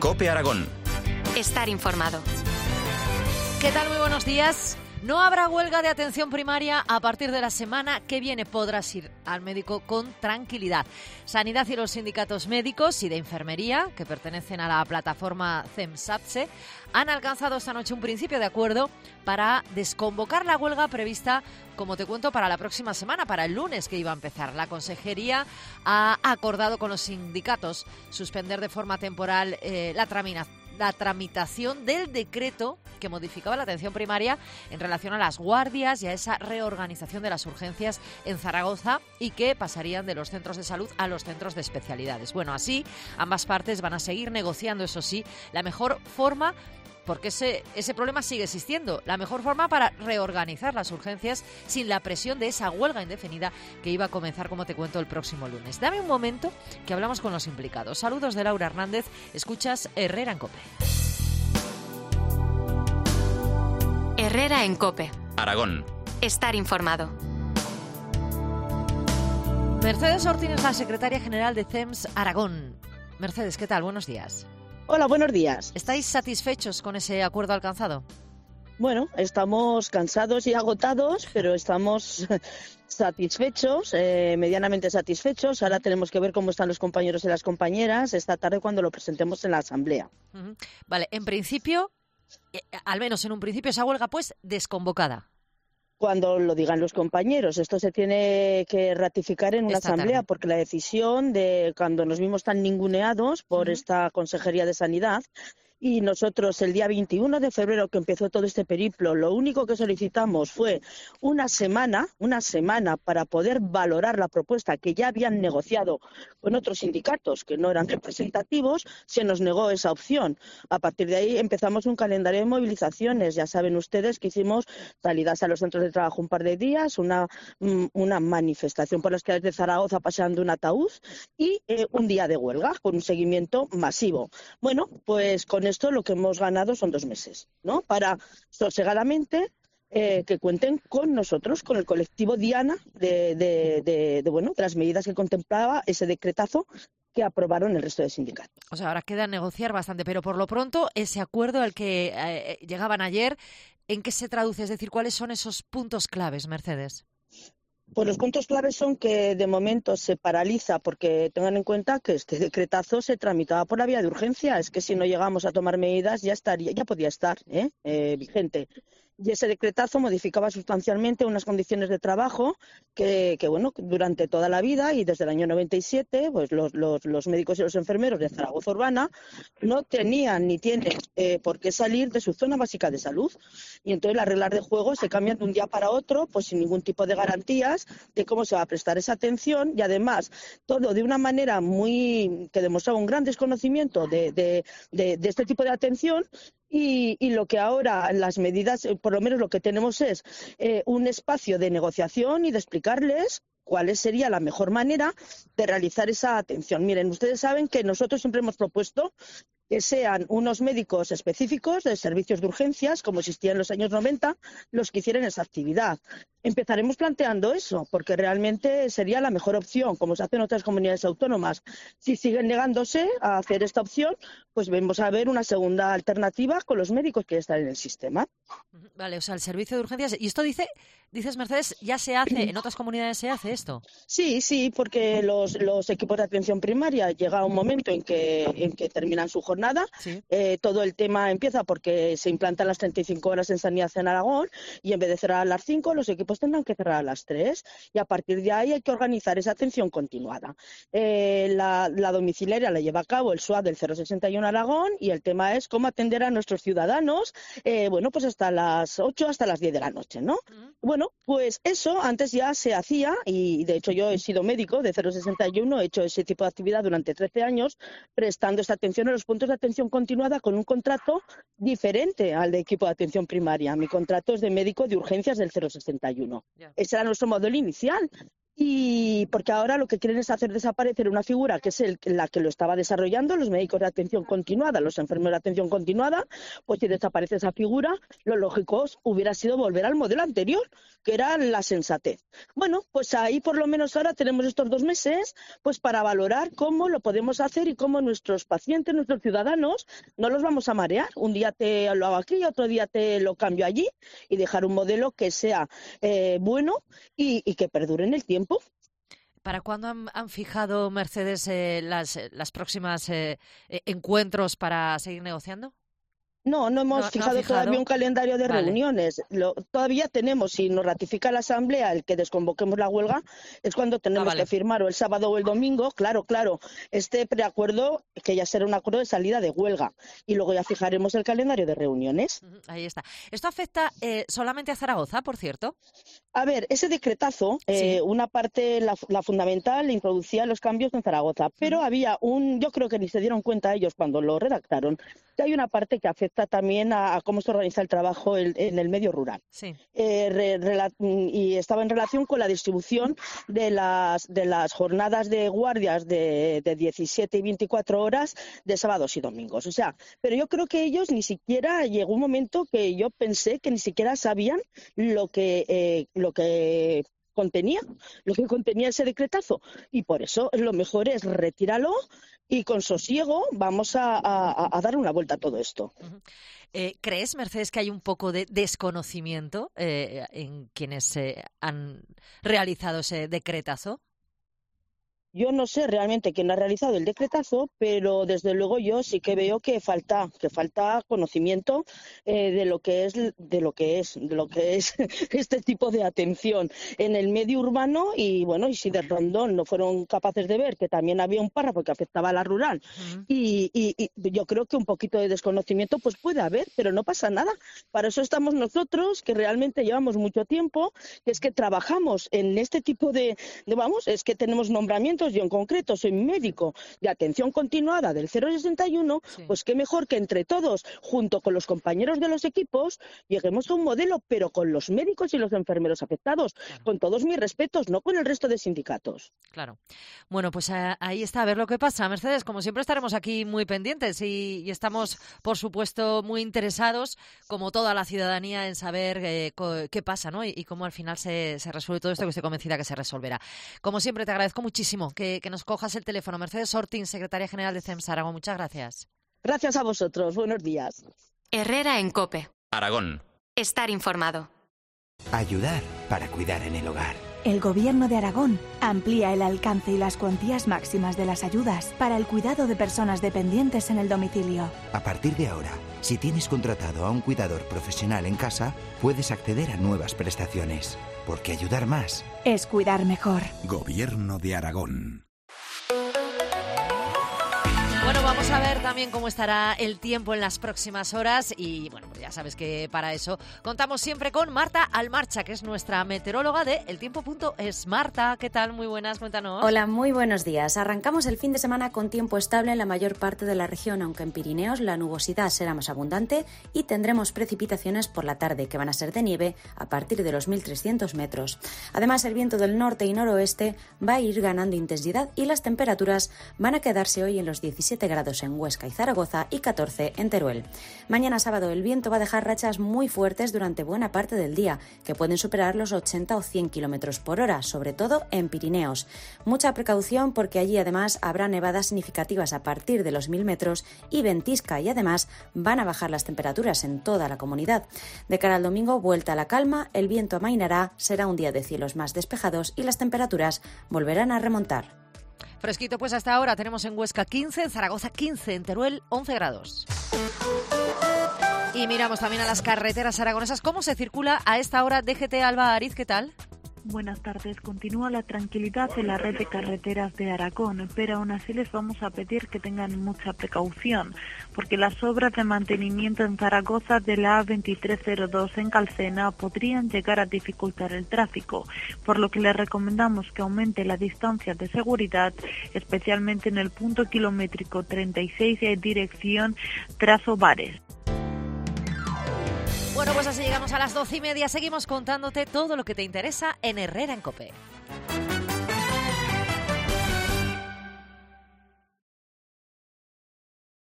COPE Aragón. Estar informado. ¿Qué tal? Muy buenos días. No habrá huelga de atención primaria a partir de la semana que viene. Podrás ir al médico con tranquilidad. Sanidad y los sindicatos médicos y de enfermería, que pertenecen a la plataforma CEMSAPSE, han alcanzado esta noche un principio de acuerdo para desconvocar la huelga prevista, como te cuento, para la próxima semana, para el lunes que iba a empezar. La Consejería ha acordado con los sindicatos suspender de forma temporal la tramitación del decreto que modificaba la atención primaria en relación a las guardias y a esa reorganización de las urgencias en Zaragoza y que pasarían de los centros de salud a los centros de especialidades. Bueno, así ambas partes van a seguir negociando, eso sí, la mejor forma, porque ese problema sigue existiendo, la mejor forma para reorganizar las urgencias sin la presión de esa huelga indefinida que iba a comenzar, como te cuento, el próximo lunes. Dame un momento que hablamos con los implicados. Saludos de Laura Hernández, escuchas Herrera en COPE. Herrera en COPE. Aragón. Estar informado. Mercedes Ortín es la secretaria general de CEMS Aragón. Mercedes, ¿qué tal? Buenos días. Hola, buenos días. ¿Estáis satisfechos con ese acuerdo alcanzado? Bueno, estamos cansados y agotados, pero estamos satisfechos, medianamente satisfechos. Ahora tenemos que ver cómo están los compañeros y las compañeras esta tarde cuando lo presentemos en la asamblea. Vale, en principio, al menos en un principio, esa huelga pues desconvocada. Cuando lo digan los compañeros, esto se tiene que ratificar en una asamblea, porque la decisión de cuando nos vimos tan ninguneados por esta Consejería de Sanidad, y nosotros el día 21 de febrero que empezó todo este periplo, lo único que solicitamos fue una semana para poder valorar la propuesta que ya habían negociado con otros sindicatos que no eran representativos. Se nos negó esa opción. A partir de ahí empezamos un calendario de movilizaciones. Ya saben ustedes que hicimos salidas a los centros de trabajo un par de días, una manifestación por las calles de Zaragoza paseando un ataúd y un día de huelga con un seguimiento masivo. Bueno, pues con esto lo que hemos ganado son 2 meses, ¿no? Para sosegadamente que cuenten con nosotros, con el colectivo Diana, de las medidas que contemplaba ese decretazo que aprobaron el resto de sindicatos. O sea, ahora queda negociar bastante, pero por lo pronto ese acuerdo al que llegaban ayer, ¿en qué se traduce? Es decir, ¿cuáles son esos puntos claves, Mercedes? Pues los puntos claves son que de momento se paraliza, porque tengan en cuenta que este decretazo se tramitaba por la vía de urgencia. Es que si no llegamos a tomar medidas ya podía estar vigente. Y ese decretazo modificaba sustancialmente unas condiciones de trabajo que durante toda la vida y desde el año 97, pues los médicos y los enfermeros de Zaragoza Urbana no tenían ni tienen por qué salir de su zona básica de salud. Y entonces las reglas de juego se cambian de un día para otro, pues sin ningún tipo de garantías de cómo se va a prestar esa atención, y además todo de una manera que demostraba un gran desconocimiento de este tipo de atención. Y lo que ahora las medidas, por lo menos lo que tenemos es un espacio de negociación y de explicarles cuál sería la mejor manera de realizar esa atención. Miren, ustedes saben que nosotros siempre hemos propuesto que sean unos médicos específicos de servicios de urgencias, como existía en los años 90, los que hicieran esa actividad. Empezaremos planteando eso, porque realmente sería la mejor opción, como se hace en otras comunidades autónomas. Si siguen negándose a hacer esta opción, pues vamos a ver una segunda alternativa con los médicos que ya están en el sistema. Vale, o sea, el servicio de urgencias. ¿Y esto dices, Mercedes, ya se hace, en otras comunidades se hace esto? Sí, porque los equipos de atención primaria llega un momento en que terminan su jornada. Sí. Todo el tema empieza porque se implantan las 35 horas en sanidad en Aragón, y en vez de cerrar a las 5, los equipos tendrán que cerrar a las 3, y a partir de ahí hay que organizar esa atención continuada. La domiciliaria la lleva a cabo el SUAD del 061 Aragón, y el tema es cómo atender a nuestros ciudadanos, pues hasta las 8, hasta las 10 de la noche, ¿no? Bueno, pues eso antes ya se hacía, y de hecho yo he sido médico de 061, he hecho ese tipo de actividad durante 13 años, prestando esta atención a los puntos de atención continuada con un contrato diferente al de equipo de atención primaria. Mi contrato es de médico de urgencias del 061. Yeah. Ese era nuestro modelo inicial. Y porque ahora lo que quieren es hacer desaparecer una figura que es la que lo estaba desarrollando, los médicos de atención continuada, los enfermeros de atención continuada. Pues si desaparece esa figura, lo lógico hubiera sido volver al modelo anterior, que era la sensatez. Bueno, pues ahí por lo menos ahora tenemos estos 2 meses pues para valorar cómo lo podemos hacer y cómo nuestros pacientes, nuestros ciudadanos, no los vamos a marear. Un día te lo hago aquí, otro día te lo cambio allí, y dejar un modelo que sea bueno y que perdure en el tiempo. ¿Para cuándo han fijado, Mercedes, las próximas encuentros para seguir negociando? No hemos fijado todavía un calendario de reuniones. Todavía tenemos, si nos ratifica la Asamblea el que desconvoquemos la huelga, es cuando tenemos que firmar o el sábado o el domingo. Claro, este preacuerdo, que ya será un acuerdo de salida de huelga. Y luego ya fijaremos el calendario de reuniones. Ahí está. ¿Esto afecta solamente a Zaragoza, por cierto? A ver, ese decretazo, sí, una parte, la fundamental, introducía los cambios en Zaragoza. Pero había yo creo que ni se dieron cuenta ellos cuando lo redactaron, que hay una parte que afecta también a cómo se organiza el trabajo en el medio rural. Sí. Y estaba en relación con la distribución de las jornadas de guardias de 17 y 24 horas de sábados y domingos. O sea, pero yo creo que ellos ni siquiera, llegó un momento que yo pensé que ni siquiera sabían lo que contenía ese decretazo. Y por eso lo mejor es retíralo y con sosiego vamos a dar una vuelta a todo esto. ¿Crees, Mercedes, que hay un poco de desconocimiento en quienes han realizado ese decretazo? Yo no sé realmente quién ha realizado el decretazo, pero desde luego yo sí que veo que falta conocimiento de lo que es este tipo de atención en el medio urbano. Y bueno, y si de Rondón no fueron capaces de ver que también había un párrafo que afectaba a la rural, y yo creo que un poquito de desconocimiento pues puede haber, pero no pasa nada. Para eso estamos nosotros, que realmente llevamos mucho tiempo, que es que trabajamos en este tipo es que tenemos nombramientos. Yo en concreto soy médico de atención continuada del 061, sí. Pues qué mejor que entre todos, junto con los compañeros de los equipos, lleguemos a un modelo, pero con los médicos y los enfermeros afectados, claro. Con todos mis respetos, no con el resto de sindicatos. Claro. Bueno, pues ahí está, a ver lo que pasa. Mercedes, como siempre estaremos aquí muy pendientes y estamos, por supuesto, muy interesados, como toda la ciudadanía, en saber qué pasa, ¿no? Y cómo al final se resuelve todo esto, que estoy convencida que se resolverá. Como siempre, te agradezco muchísimo que nos cojas el teléfono. Mercedes Ortín, secretaria general de CEMS Aragón. Muchas gracias. Gracias a vosotros. Buenos días. Herrera en COPE. Aragón. Estar informado. Ayudar para cuidar en el hogar. El Gobierno de Aragón amplía el alcance y las cuantías máximas de las ayudas para el cuidado de personas dependientes en el domicilio. A partir de ahora, si tienes contratado a un cuidador profesional en casa, puedes acceder a nuevas prestaciones. Porque ayudar más es cuidar mejor. Gobierno de Aragón. Bueno, vamos a ver también cómo estará el tiempo en las próximas horas y, bueno, pues ya sabes que para eso contamos siempre con Marta Almarcha, que es nuestra meteoróloga de eltiempo.es. Marta, ¿qué tal? Muy buenas, cuéntanos. Hola, muy buenos días. Arrancamos el fin de semana con tiempo estable en la mayor parte de la región, aunque en Pirineos la nubosidad será más abundante y tendremos precipitaciones por la tarde, que van a ser de nieve a partir de los 1.300 metros. Además, el viento del norte y noroeste va a ir ganando intensidad y las temperaturas van a quedarse hoy en los 17 grados en Huesca y Zaragoza y 14 en Teruel. Mañana sábado el viento va a dejar rachas muy fuertes durante buena parte del día, que pueden superar los 80 o 100 kilómetros por hora, sobre todo en Pirineos. Mucha precaución porque allí además habrá nevadas significativas a partir de los 1000 metros y ventisca, y además van a bajar las temperaturas en toda la comunidad. De cara al domingo, vuelta a la calma, el viento amainará, será un día de cielos más despejados y las temperaturas volverán a remontar. Fresquito, pues hasta ahora tenemos en Huesca 15, en Zaragoza 15, en Teruel 11 grados. Y miramos también a las carreteras aragonesas. ¿Cómo se circula a esta hora? DGT Alba Ariz, ¿qué tal? Buenas tardes. Continúa la tranquilidad en la red de carreteras de Aragón, pero aún así les vamos a pedir que tengan mucha precaución, porque las obras de mantenimiento en Zaragoza de la A2302 en Calcena podrían llegar a dificultar el tráfico, por lo que les recomendamos que aumente la distancia de seguridad, especialmente en el punto kilométrico 36 de dirección Trazo Bares. Bueno, pues así llegamos a las 12:30. Seguimos contándote todo lo que te interesa en Herrera en COPE.